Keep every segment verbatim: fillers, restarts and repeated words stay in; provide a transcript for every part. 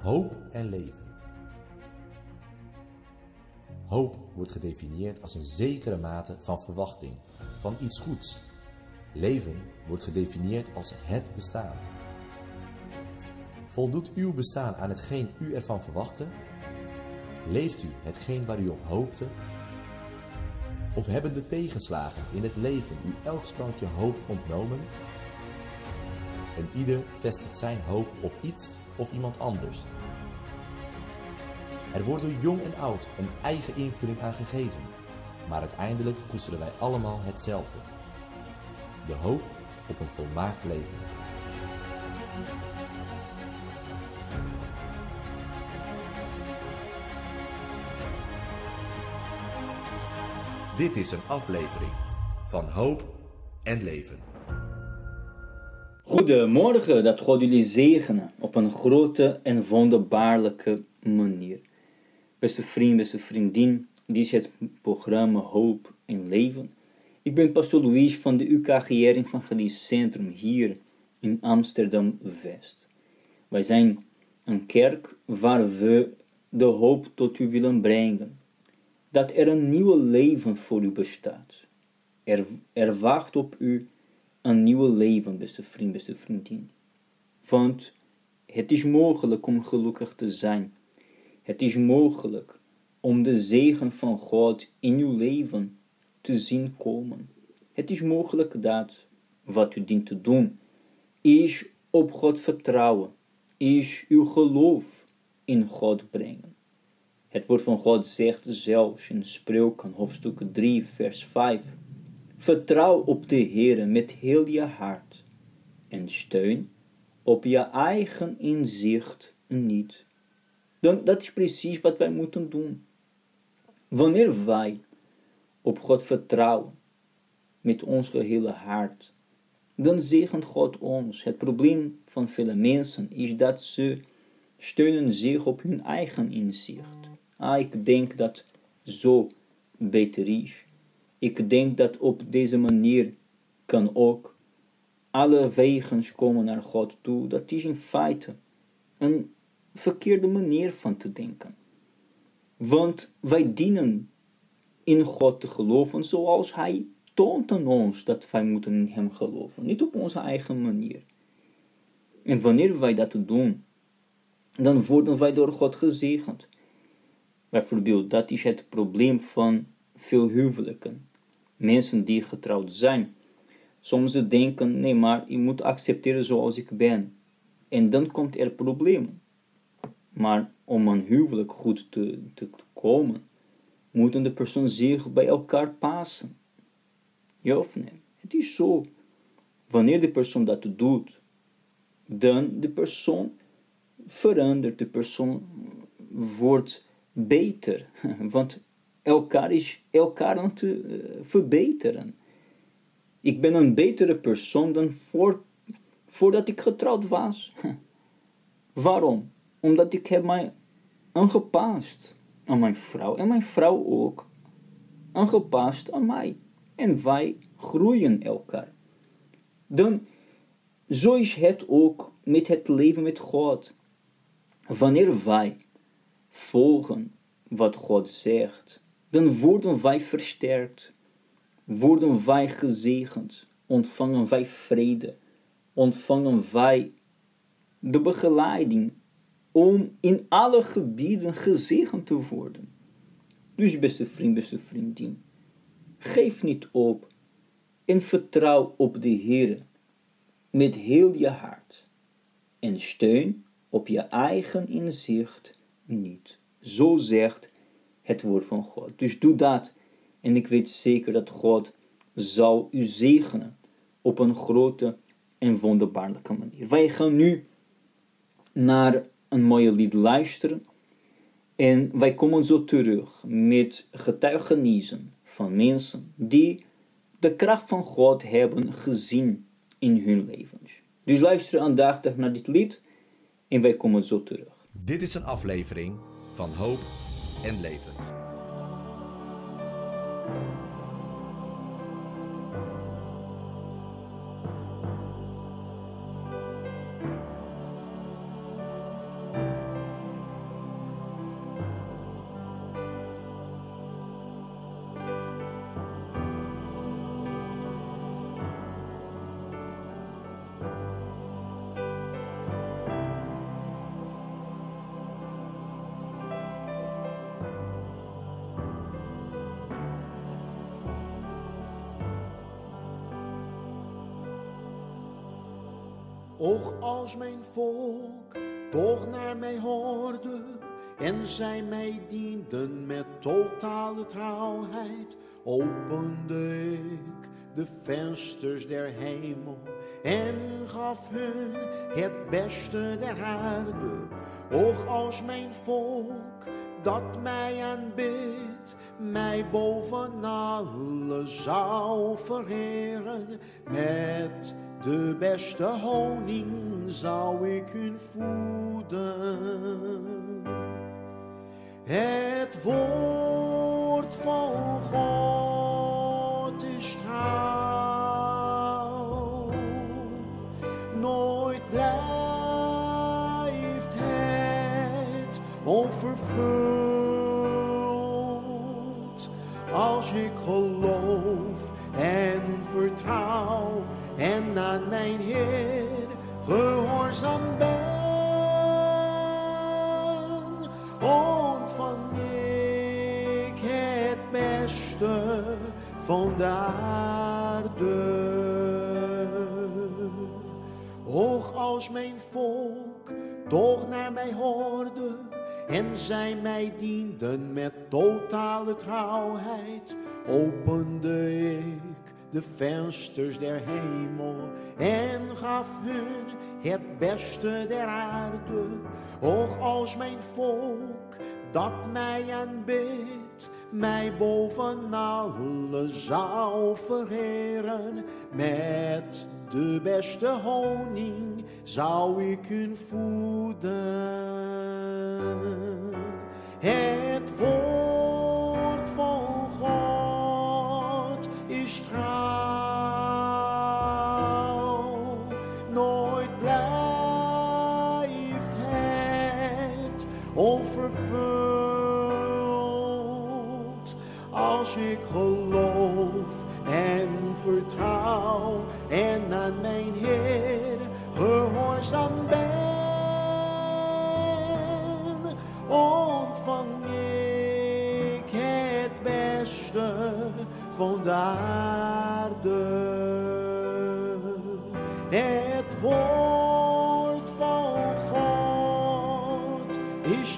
Hoop en leven. Hoop wordt gedefinieerd als een zekere mate van verwachting, van iets goeds. Leven wordt gedefinieerd als het bestaan. Voldoet uw bestaan aan hetgeen u ervan verwachtte? Leeft u hetgeen waar u op hoopte? Of hebben de tegenslagen in het leven u elk sprankje hoop ontnomen? En ieder vestigt zijn hoop op iets of iemand anders. Er wordt door jong en oud een eigen invulling aan gegeven, maar uiteindelijk koesteren wij allemaal hetzelfde. De hoop op een volmaakt leven. Dit is een aflevering van Hoop en Leven. Goedemorgen, dat God jullie zegenen op een grote en wonderbaarlijke manier. Beste vriend, beste vriendin, dit is het programma Hoop en Leven. Ik ben Pastor Luis van de U K G R Evangelisch Centrum hier in Amsterdam-West. Wij zijn een kerk waar we de hoop tot u willen brengen. Dat er een nieuw leven voor u bestaat. Er, er wacht op u een nieuw leven, beste vriend, beste vriendin. Want het is mogelijk om gelukkig te zijn. Het is mogelijk om de zegen van God in uw leven te zien komen. Het is mogelijk dat wat u dient te doen, is op God vertrouwen, is uw geloof in God brengen. Het woord van God zegt zelfs in Spreuken, hoofdstuk drie, vers vijf. Vertrouw op de Heere met heel je hart en steun op je eigen inzicht niet. Dan, dat is precies wat wij moeten doen. Wanneer wij op God vertrouwen met ons gehele hart, dan zegent God ons. Het probleem van vele mensen is dat ze steunen zich op hun eigen inzicht. Ah, ik denk dat zo beter is. Ik denk dat op deze manier kan ook alle wegen komen naar God toe. Dat is in feite een verkeerde manier van te denken. Want wij dienen in God te geloven zoals Hij toont aan ons dat wij moeten in Hem geloven. Niet op onze eigen manier. En wanneer wij dat doen, dan worden wij door God gezegend. Bijvoorbeeld, dat is het probleem van veel huwelijken. Mensen die getrouwd zijn. Soms denken, nee, maar je moet accepteren zoals ik ben. En dan komt er problemen. Maar om een huwelijk goed te, te komen, moeten de persoon zich bij elkaar passen. Ja of nee? Het is zo. Wanneer de persoon dat doet, dan de persoon verandert. De persoon wordt beter. Want elkaar is elkaar aan te uh, verbeteren. Ik ben een betere persoon dan voor, voordat ik getrouwd was. Waarom? Omdat ik heb mij aangepast aan mijn vrouw. En mijn vrouw ook aangepast aan mij. En wij groeien elkaar. Dan, zo is het ook met het leven met God. Wanneer wij volgen wat God zegt, dan worden wij versterkt, worden wij gezegend, ontvangen wij vrede, ontvangen wij de begeleiding om in alle gebieden gezegend te worden. Dus beste vriend, beste vriendin, geef niet op en vertrouw op de Heer met heel je hart en steun op je eigen inzicht niet. Zo zegt het woord van God. Dus doe dat. En ik weet zeker dat God zal u zegenen op een grote en wonderbaarlijke manier. Wij gaan nu naar een mooie lied luisteren. En wij komen zo terug met getuigenissen van mensen die de kracht van God hebben gezien in hun levens. Dus luister aandachtig naar dit lied en wij komen zo terug. Dit is een aflevering van Hoop en Leven. Och als mijn volk toch naar mij hoorde en zij mij dienden met totale trouwheid, opende ik de vensters der hemel en gaf hun het beste der aarde. Och als mijn volk dat mij aanbidt, mij boven alle zou vereren, met de beste honing zou ik hun voeden. Het woord van God is trouw, nooit blijft het onvervuld. Als ik geloof en vertrouw en aan mijn Heer gehoorzaam ben, ontvang ik het beste van de aarde. Och als mijn volk toch naar mij hoorde en zij mij dienden met totale trouwheid, opende ik de vensters der hemel en gaf hun het beste der aarde. Och als mijn volk dat mij aanbidt, mij boven alle zou vereren, met de beste honing zou ik hun voeden. Het woord van God is trouw, nooit blijft het onvervuld. Als ik geloof en vertrouw en aan mijn Heer gehoorzaam ben, ontvang ik het beste van de aarde. Het woord van God is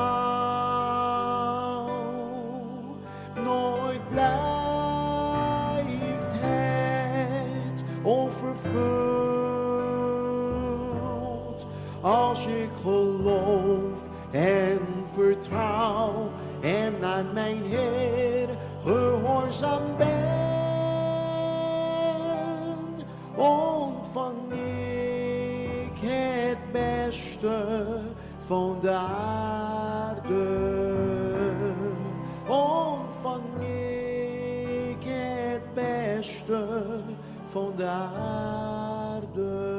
trouw, nooit blijft het onvervuld. Als ik geloof en vertrouw en aan mijn Heer gehoorzaam ben, ontvang ik het beste van de aarde. Ontvang ik het beste van de aarde.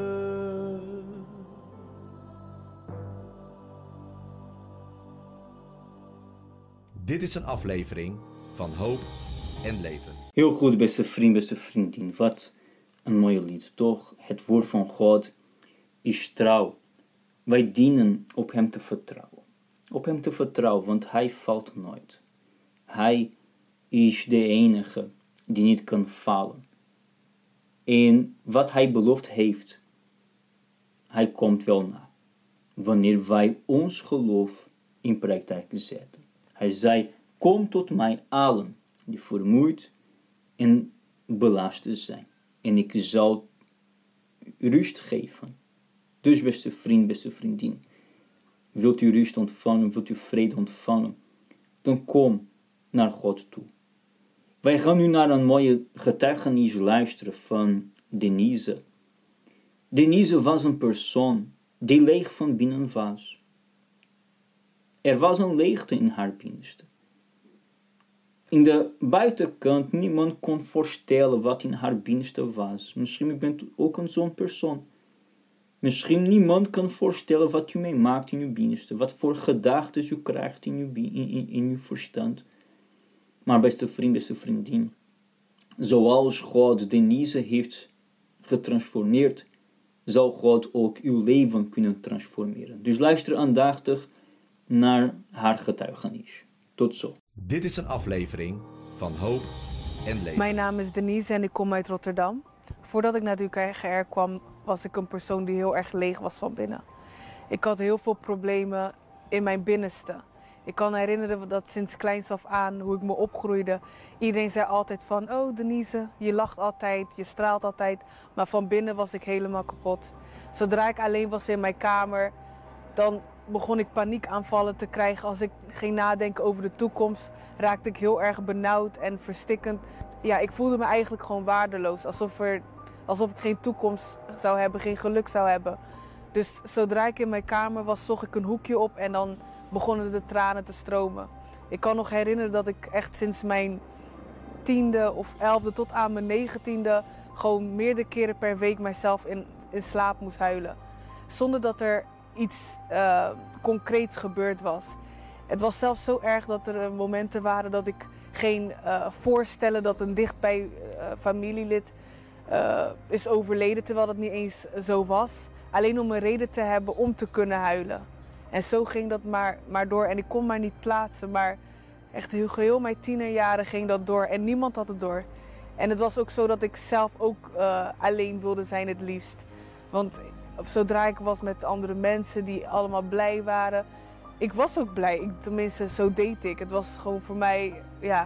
Dit is een aflevering van Hoop en Leven. Heel goed, beste vriend, beste vriendin. Wat een mooie lied, toch? Het woord van God is trouw. Wij dienen op hem te vertrouwen. Op hem te vertrouwen, want hij valt nooit. Hij is de enige die niet kan falen. En wat hij beloofd heeft, hij komt wel na. Wanneer wij ons geloof in praktijk zetten. Hij zei, kom tot mij allen die vermoeid en belast zijn. En ik zal rust geven. Dus beste vriend, beste vriendin. Wilt u rust ontvangen, wilt u vrede ontvangen? Dan kom naar God toe. Wij gaan nu naar een mooie getuigenis luisteren van Denise. Denise was een persoon die leeg van binnen was. Er was een leegte in haar binnenste. In de buitenkant, niemand kon voorstellen wat in haar binnenste was. Misschien bent u ook een zo'n persoon. Misschien niemand kan voorstellen wat u meemaakt in uw binnenste. Wat voor gedachten u krijgt in uw, in, in, in uw verstand. Maar beste vriend, beste vriendin. Zoals God Denise heeft getransformeerd, zal God ook uw leven kunnen transformeren. Dus luister aandachtig naar haar getuigenis. Tot zo. Dit is een aflevering van Hoop en Leven. Mijn naam is Denise en ik kom uit Rotterdam. Voordat ik naar de U K R kwam, was ik een persoon die heel erg leeg was van binnen. Ik had heel veel problemen in mijn binnenste. Ik kan me herinneren dat sinds kleins af aan, hoe ik me opgroeide, iedereen zei altijd van, oh Denise, je lacht altijd, je straalt altijd. Maar van binnen was ik helemaal kapot. Zodra ik alleen was in mijn kamer, dan begon ik paniekaanvallen te krijgen. Als ik ging nadenken over de toekomst, raakte ik heel erg benauwd en verstikkend. Ja, ik voelde me eigenlijk gewoon waardeloos. Alsof, er, alsof ik geen toekomst zou hebben, geen geluk zou hebben. Dus zodra ik in mijn kamer was, zocht ik een hoekje op en dan begonnen de tranen te stromen. Ik kan nog herinneren dat ik echt sinds mijn tiende of elfde tot aan mijn negentiende gewoon meerdere keren per week mijzelf in, in slaap moest huilen. Zonder dat er iets uh, concreets gebeurd was. Het was zelfs zo erg dat er momenten waren dat ik ging uh, voorstellen dat een dichtbij uh, familielid uh, is overleden, terwijl dat niet eens zo was. Alleen om een reden te hebben om te kunnen huilen. En zo ging dat maar, maar door. En ik kon maar niet plaatsen, maar echt heel geheel mijn tienerjaren ging dat door. En niemand had het door. En het was ook zo dat ik zelf ook uh, alleen wilde zijn het liefst. Want zodra ik was met andere mensen die allemaal blij waren, ik was ook blij. Ik, tenminste, zo deed ik. Het was gewoon voor mij, ja,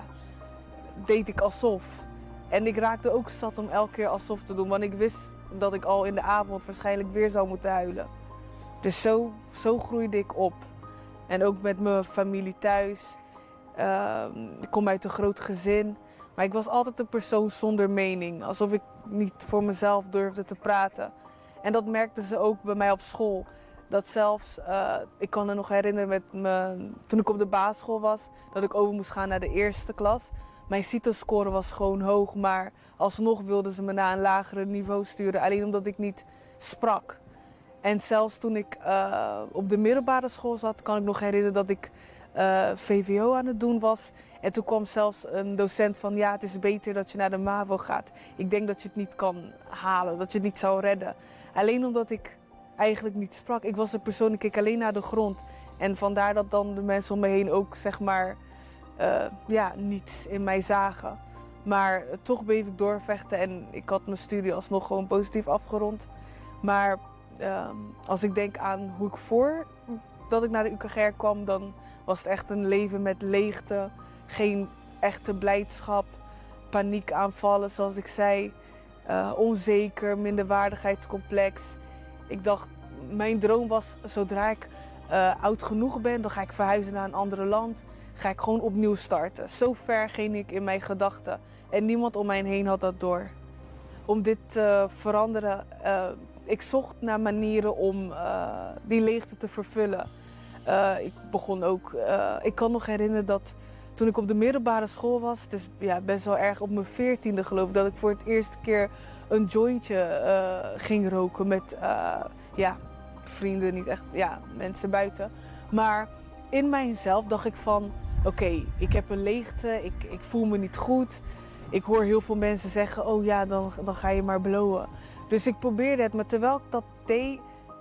deed ik alsof. En ik raakte ook zat om elke keer alsof te doen. Want ik wist dat ik al in de avond waarschijnlijk weer zou moeten huilen. Dus zo, zo groeide ik op. En ook met mijn familie thuis. Uh, ik kom uit een groot gezin. Maar ik was altijd een persoon zonder mening. Alsof ik niet voor mezelf durfde te praten. En dat merkten ze ook bij mij op school. Dat zelfs, uh, ik kan me nog herinneren met me, toen ik op de basisschool was, dat ik over moest gaan naar de eerste klas. Mijn CITO-score was gewoon hoog, maar alsnog wilden ze me naar een lagere niveau sturen. Alleen omdat ik niet sprak. En zelfs toen ik uh, op de middelbare school zat, kan ik nog herinneren dat ik uh, V W O aan het doen was. En toen kwam zelfs een docent van, ja, het is beter dat je naar de MAVO gaat. Ik denk dat je het niet kan halen, dat je het niet zou redden. Alleen omdat ik eigenlijk niet sprak. Ik was een persoon, ik keek alleen naar de grond. En vandaar dat dan de mensen om me heen ook, zeg maar, uh, ja, niet in mij zagen. Maar uh, toch bleef ik doorvechten en ik had mijn studie alsnog gewoon positief afgerond. Maar uh, als ik denk aan hoe ik voor dat ik naar de U K G R kwam, dan was het echt een leven met leegte. Geen echte blijdschap, paniekaanvallen zoals ik zei. Uh, onzeker, minderwaardigheidscomplex. Ik dacht, mijn droom was, zodra ik uh, oud genoeg ben, dan ga ik verhuizen naar een ander land. Ga ik gewoon opnieuw starten. Zo ver ging ik in mijn gedachten. En niemand om mij heen had dat door. Om dit te veranderen, uh, ik zocht naar manieren om uh, die leegte te vervullen. Uh, ik begon ook, uh, ik kan nog herinneren dat toen ik op de middelbare school was, het is ja, best wel erg op mijn veertiende geloof ik, dat ik voor het eerste keer een jointje uh, ging roken met uh, ja, vrienden, niet echt, ja, mensen buiten. Maar in mijzelf dacht ik van, oké, okay, ik heb een leegte, ik, ik voel me niet goed. Ik hoor heel veel mensen zeggen, oh ja, dan, dan ga je maar blowen. Dus ik probeerde het, maar terwijl ik dat deed,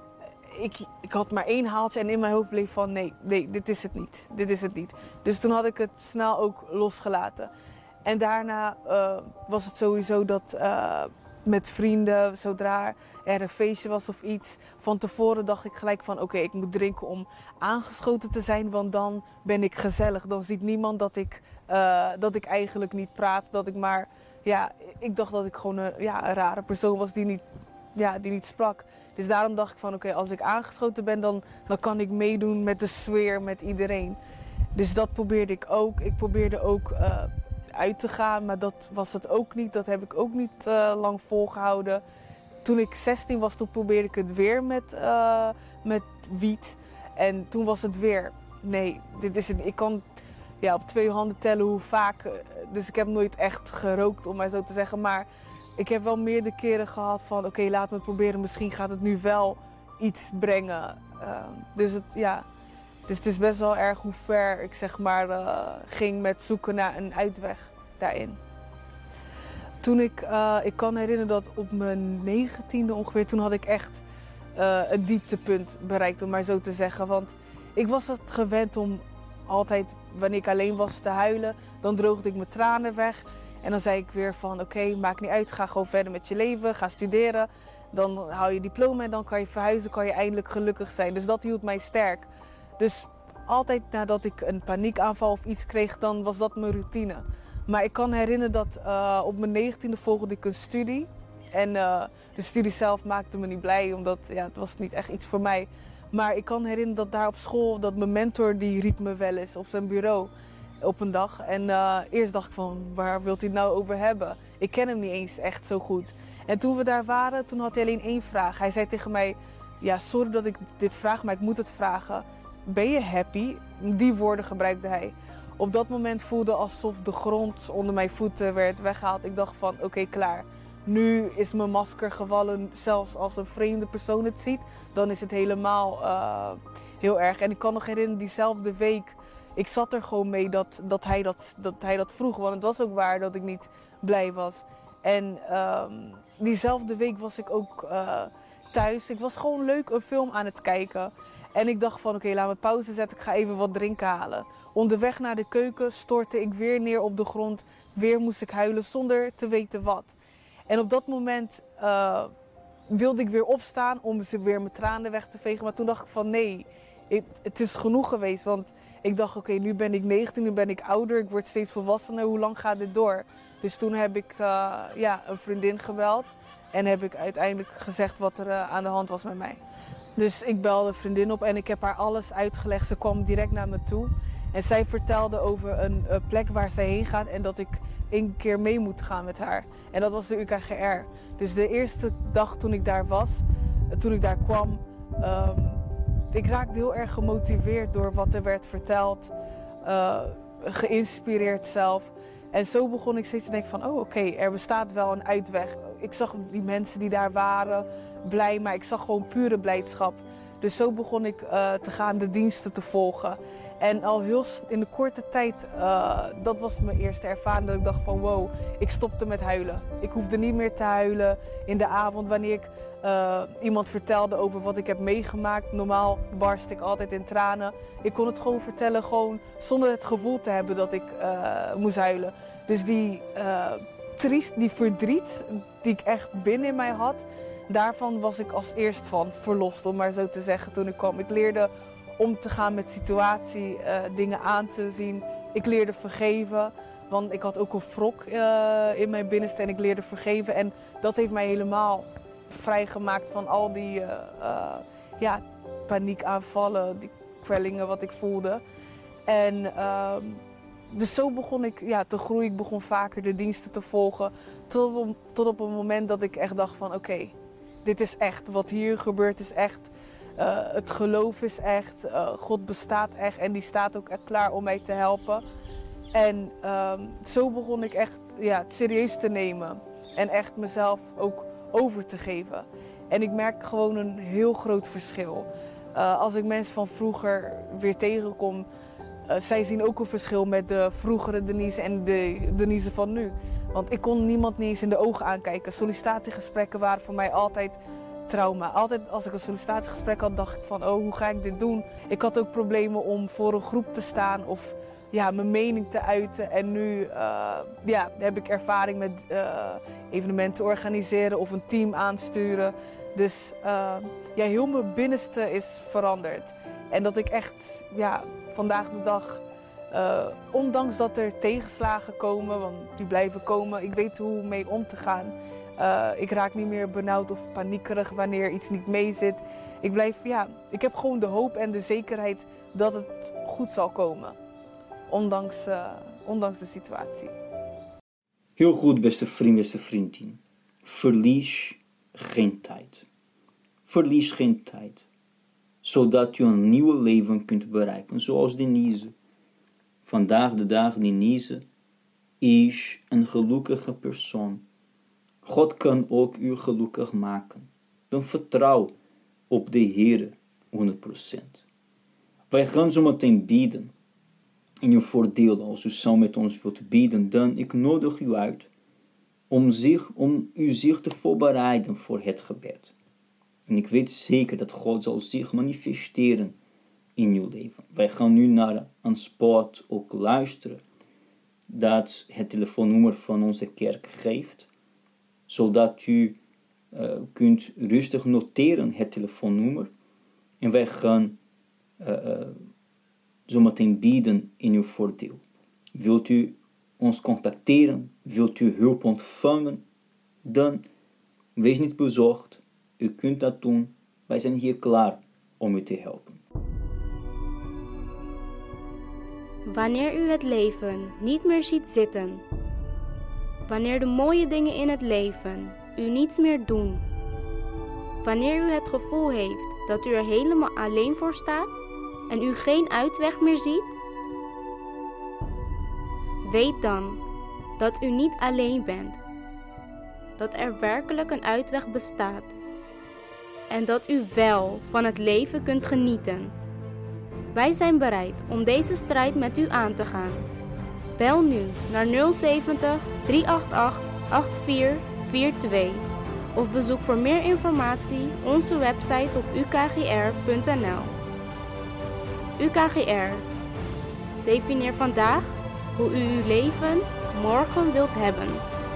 ik, ik had maar één haaltje en in mijn hoofd bleef van, nee, nee, dit is het niet, dit is het niet. Dus toen had ik het snel ook losgelaten. En daarna uh, was het sowieso dat uh, met vrienden, zodra er een feestje was of iets, van tevoren dacht ik gelijk van, oké, okay, ik moet drinken om aangeschoten te zijn, want dan ben ik gezellig. Dan ziet niemand dat ik, uh, dat ik eigenlijk niet praat, dat ik maar, ja, ik dacht dat ik gewoon een, ja, een rare persoon was die niet, ja, die niet sprak. Dus daarom dacht ik van, oké, okay, als ik aangeschoten ben, dan, dan kan ik meedoen met de sfeer, met iedereen. Dus dat probeerde ik ook. Ik probeerde ook uh, uit te gaan, maar dat was het ook niet. Dat heb ik ook niet uh, lang volgehouden. Toen ik zestien was, toen probeerde ik het weer met, uh, met wiet. En toen was het weer, nee, dit is het. Ik kan ja, op twee handen tellen hoe vaak. Dus ik heb nooit echt gerookt, om maar zo te zeggen. Maar ik heb wel meerdere keren gehad van, oké, okay, laten we het proberen. Misschien gaat het nu wel iets brengen. Uh, dus, het, ja. dus het is best wel erg hoe ver ik zeg maar uh, ging met zoeken naar een uitweg daarin. Toen ik, uh, ik kan me herinneren dat op mijn negentiende ongeveer, toen had ik echt uh, een dieptepunt bereikt, om maar zo te zeggen. Want ik was het gewend om altijd, wanneer ik alleen was, te huilen. Dan droogde ik mijn tranen weg. En dan zei ik weer van, oké, okay, maakt niet uit, ga gewoon verder met je leven, ga studeren. Dan haal je diploma en dan kan je verhuizen, kan je eindelijk gelukkig zijn. Dus dat hield mij sterk. Dus altijd nadat ik een paniekaanval of iets kreeg, dan was dat mijn routine. Maar ik kan herinneren dat uh, op mijn negentiende volgde ik een studie. En uh, de studie zelf maakte me niet blij, omdat ja, het was niet echt iets voor mij. Maar ik kan herinneren dat daar op school, dat mijn mentor die riep me wel eens op zijn bureau op een dag. En uh, eerst dacht ik van, waar wilt hij het nou over hebben? Ik ken hem niet eens echt zo goed. En toen we daar waren, toen had hij alleen één vraag. Hij zei tegen mij, ja, sorry dat ik dit vraag, maar ik moet het vragen. Ben je happy? Die woorden gebruikte hij. Op dat moment voelde alsof de grond onder mijn voeten werd weggehaald. Ik dacht van, oké, okay, klaar. Nu is mijn masker gevallen, zelfs als een vreemde persoon het ziet. Dan is het helemaal uh, heel erg. En ik kan nog herinneren, diezelfde week, ik zat er gewoon mee dat, dat, hij dat, dat hij dat vroeg. Want het was ook waar dat ik niet blij was. En um, diezelfde week was ik ook uh, thuis. Ik was gewoon leuk een film aan het kijken. En ik dacht van, oké, okay, laat me pauze zetten. Ik ga even wat drinken halen. Onderweg naar de keuken stortte ik weer neer op de grond. Weer moest ik huilen zonder te weten wat. En op dat moment uh, wilde ik weer opstaan om weer mijn tranen weg te vegen. Maar toen dacht ik van nee, ik, het is genoeg geweest. Want ik dacht oké, okay, nu ben ik negentien, nu ben ik ouder. Ik word steeds volwassener. Hoe lang gaat dit door? Dus toen heb ik uh, ja, een vriendin gebeld. En heb ik uiteindelijk gezegd wat er uh, aan de hand was met mij. Dus ik belde een vriendin op en ik heb haar alles uitgelegd. Ze kwam direct naar me toe. En zij vertelde over een, een plek waar zij heen gaat en dat ik één keer mee moet gaan met haar. En dat was de U K G R. Dus de eerste dag toen ik daar was, toen ik daar kwam, um, ik raakte heel erg gemotiveerd door wat er werd verteld. Uh, geïnspireerd zelf. En zo begon ik steeds te denken van, oh oké, okay, er bestaat wel een uitweg. Ik zag die mensen die daar waren blij, maar ik zag gewoon pure blijdschap. Dus zo begon ik uh, te gaan de diensten te volgen. En al heel in de korte tijd, uh, dat was mijn eerste ervaring, dat ik dacht van wow, ik stopte met huilen. Ik hoefde niet meer te huilen in de avond wanneer ik uh, iemand vertelde over wat ik heb meegemaakt. Normaal barst ik altijd in tranen. Ik kon het gewoon vertellen, gewoon zonder het gevoel te hebben dat ik uh, moest huilen. Dus die, uh, triest, die verdriet die ik echt binnen in mij had, daarvan was ik als eerst van verlost, om maar zo te zeggen, toen ik kwam. Ik leerde om te gaan met situatie, uh, dingen aan te zien. Ik leerde vergeven, want ik had ook een wrok uh, in mijn binnenste en ik leerde vergeven. En dat heeft mij helemaal vrijgemaakt van al die uh, uh, ja, paniekaanvallen, die kwellingen wat ik voelde. En uh, dus zo begon ik ja, te groeien. Ik begon vaker de diensten te volgen. Tot op, tot op een moment dat ik echt dacht van oké, okay, dit is echt. Wat hier gebeurt is echt. Uh, het geloof is echt, uh, God bestaat echt en die staat ook echt klaar om mij te helpen. En uh, zo begon ik echt ja, het serieus te nemen en echt mezelf ook over te geven. En ik merk gewoon een heel groot verschil. Uh, als ik mensen van vroeger weer tegenkom, uh, zij zien ook een verschil met de vroegere Denise en de Denise van nu. Want ik kon niemand niet eens in de ogen aankijken. Sollicitatiegesprekken waren voor mij altijd trauma. Altijd als ik een sollicitatiegesprek had, dacht ik van, oh, hoe ga ik dit doen? Ik had ook problemen om voor een groep te staan of ja, mijn mening te uiten. En nu uh, ja, heb ik ervaring met uh, evenementen organiseren of een team aansturen. Dus uh, ja, heel mijn binnenste is veranderd. En dat ik echt ja, vandaag de dag, uh, ondanks dat er tegenslagen komen, want die blijven komen, ik weet hoe mee om te gaan. Uh, ik raak niet meer benauwd of paniekerig wanneer iets niet meezit. Ik blijf, ja, ik heb gewoon de hoop en de zekerheid dat het goed zal komen. Ondanks, uh, ondanks de situatie. Heel goed, beste vriend, beste vriendin. Verlies geen tijd. Verlies geen tijd. Zodat je een nieuw leven kunt bereiken. Zoals Denise. Vandaag de dag Denise is een gelukkige persoon. God kan ook u gelukkig maken. Dan vertrouw op de Heer honderd procent. Wij gaan zo meteen bidden. In uw voordeel, als u samen met ons wilt bidden, dan ik nodig u uit om, zich, om u zich te voorbereiden voor het gebed. En ik weet zeker dat God zal zich manifesteren in uw leven. Wij gaan nu naar een spot ook luisteren dat het telefoonnummer van onze kerk geeft, zodat u uh, kunt rustig noteren het telefoonnummer. En wij gaan uh, uh, zometeen bieden in uw voordeel. Wilt u ons contacteren? Wilt u hulp ontvangen? Dan wees niet bezorgd. U kunt dat doen. Wij zijn hier klaar om u te helpen. Wanneer u het leven niet meer ziet zitten, wanneer de mooie dingen in het leven u niets meer doen, wanneer u het gevoel heeft dat u er helemaal alleen voor staat en u geen uitweg meer ziet, weet dan dat u niet alleen bent, dat er werkelijk een uitweg bestaat en dat u wel van het leven kunt genieten. Wij zijn bereid om deze strijd met u aan te gaan. Bel nu naar nul zeventig, drie acht acht, acht vier vier twee of bezoek voor meer informatie onze website op u k g r punt n l. U K G R. Definieer vandaag hoe u uw leven morgen wilt hebben.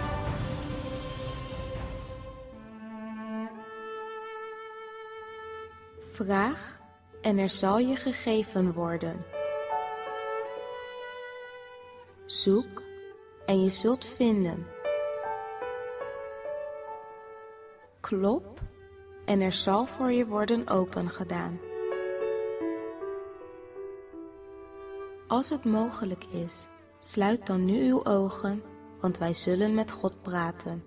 Vraag en er zal je gegeven worden. Zoek en je zult vinden. Klop en er zal voor je worden opengedaan. Als het mogelijk is, sluit dan nu uw ogen, want wij zullen met God praten.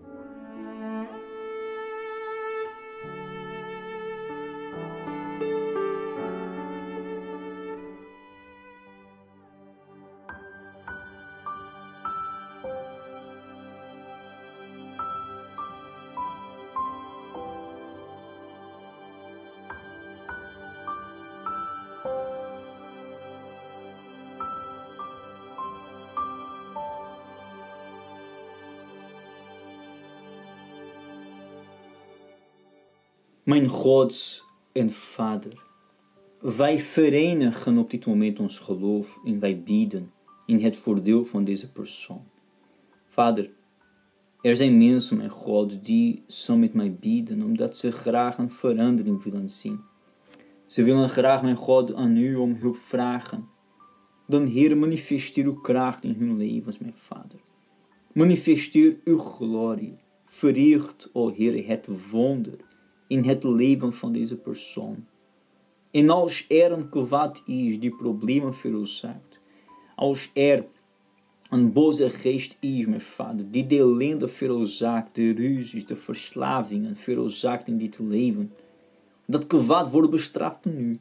Mijn God en Vader, wij verenigen op dit moment ons geloof en wij bieden in het voordeel van deze persoon. Vader, er zijn mensen, mijn God, die zo met mij bieden omdat ze graag een verandering willen zien. Ze willen graag, mijn God, aan u om hulp vragen. Dan, Heer, manifesteer uw kracht in hun levens, mijn Vader. Manifesteer uw glorie. Verricht, o Heer, het wonder in het leven van deze persoon. En als er een kwaad is die problemen veroorzaakt, als er een boze geest is, mijn Vader, die de ellende veroorzaakt, de ruzies, de verslavingen veroorzaakt in dit leven, dat kwaad wordt bestraft nu,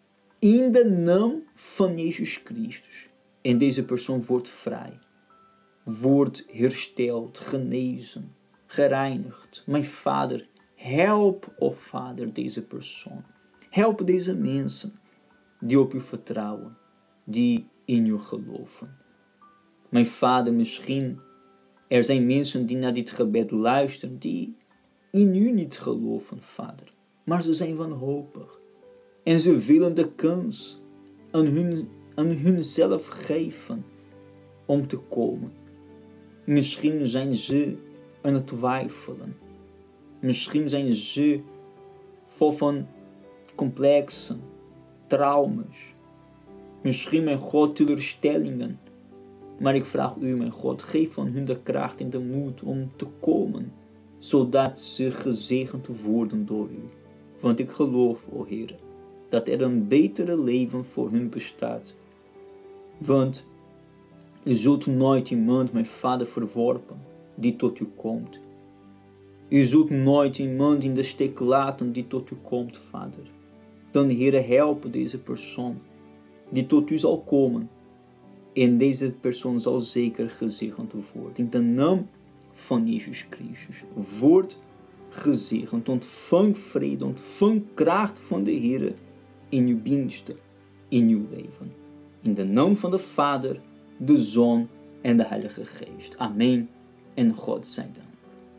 in de naam van Jezus Christus. En deze persoon wordt vrij, wordt hersteld, genezen, gereinigd. Mijn Vader, help, o Vader, deze persoon. Help deze mensen die op u vertrouwen, die in u geloven. Mijn Vader, misschien er zijn mensen die naar dit gebed luisteren, die in u niet geloven, Vader. Maar ze zijn wanhopig. En ze willen de kans aan, hun, aan hunzelf geven om te komen. Misschien zijn ze aan het twijfelen. Misschien zijn ze vol van complexen, trauma's. Misschien, mijn God, teleurstellingen. Maar ik vraag u, mijn God, geef van hun de kracht en de moed om te komen, zodat ze gezegend worden door u. Want ik geloof, o Heer, dat er een betere leven voor hun bestaat. Want u zult nooit iemand, mijn Vader, verworpen die tot u komt. U zult nooit iemand in de steek laten die tot u komt, Vader. Dan, Heer, help deze persoon die tot u zal komen. En deze persoon zal zeker gezegend worden. In de naam van Jezus Christus. Word gezegend. Ontvang vrede. Ontvang kracht van de Heer in uw diensten. In uw leven. In de naam van de Vader, de Zoon en de Heilige Geest. Amen. En God zij dank.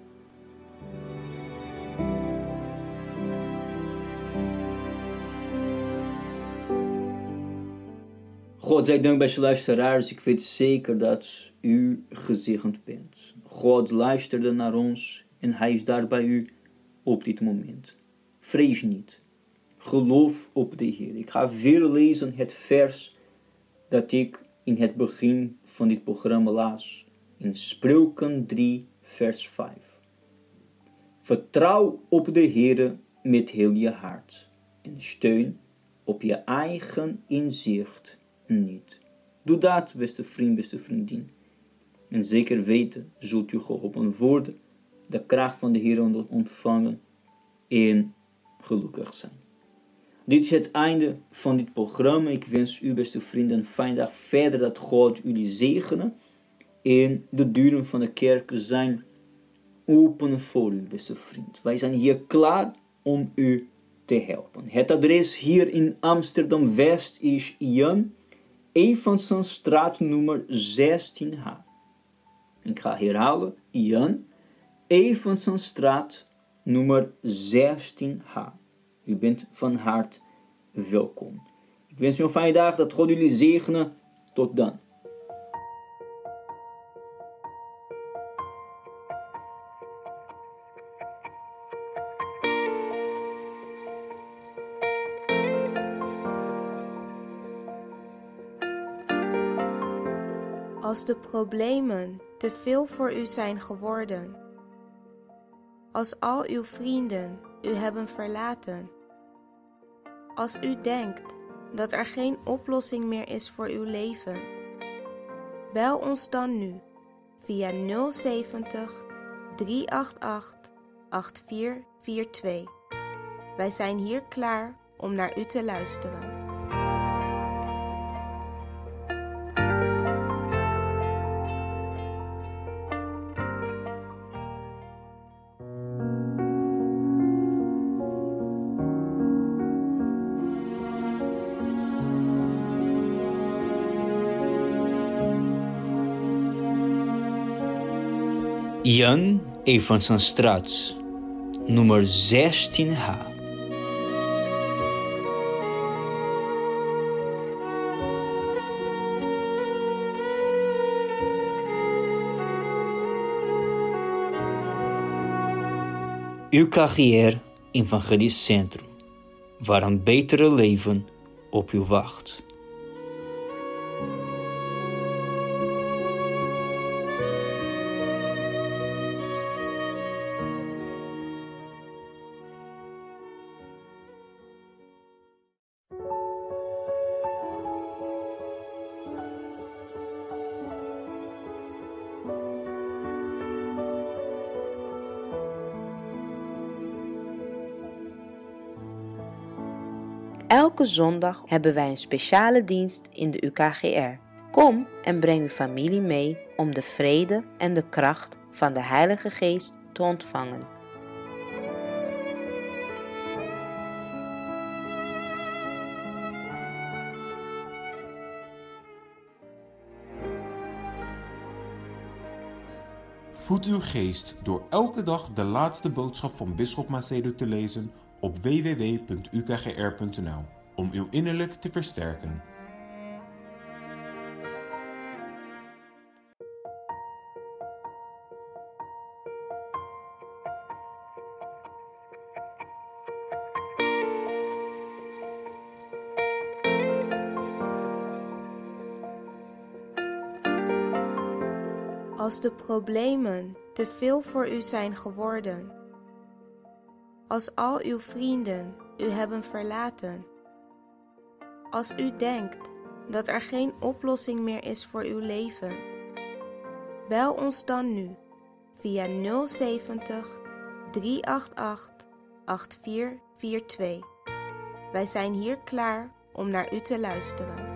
God zij dank, beste luisteraars. Ik weet zeker dat u gezegend bent. God luisterde naar ons en hij is daar bij u op dit moment. Vrees niet. Geloof op de Heer. Ik ga weer lezen het vers dat ik in het begin van dit programma las. In Spreuken drie, vers vijf. Vertrouw op de Heer met heel je hart. En steun op je eigen inzicht niet. Doe dat, beste vriend, beste vriendin. En zeker weten zult u geholpen worden, de kracht van de Heer ontvangen en gelukkig zijn. Dit is het einde van dit programma. Ik wens u, beste vrienden, een fijne dag verder, dat God jullie zegenen. En de deuren van de kerk zijn open voor u, beste vriend. Wij zijn hier klaar om u te helpen. Het adres hier in Amsterdam-West is Jan Evansenstraat nummer zestien H. Ik ga herhalen, Jan Evansenstraat nummer zestien H. U bent van harte welkom. Ik wens u een fijne dag, dat God jullie zegenen. Tot dan. Als de problemen te veel voor u zijn geworden, als al uw vrienden u hebben verlaten, als u denkt dat er geen oplossing meer is voor uw leven, bel ons dan nu via nul zeventig, drie acht acht, acht vier vier twee. Wij zijn hier klaar om naar u te luisteren. Jan Evansenstraat, nummer zestien H. U K G R Evangelisch Centrum, waar een betere leven op u wacht. Elke zondag hebben wij een speciale dienst in de U K G R. Kom en breng uw familie mee om de vrede en de kracht van de Heilige Geest te ontvangen. Voed uw geest door elke dag de laatste boodschap van Bisschop Macedo te lezen op w w w punt u k g r punt n l om uw innerlijk te versterken. Als de problemen te veel voor u zijn geworden, als al uw vrienden u hebben verlaten, als u denkt dat er geen oplossing meer is voor uw leven, bel ons dan nu via nul zeventig, drie acht acht, acht vier vier twee. Wij zijn hier klaar om naar u te luisteren.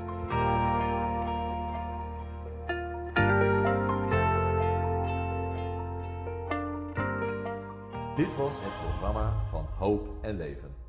Dit was het programma van Hoop en Leven.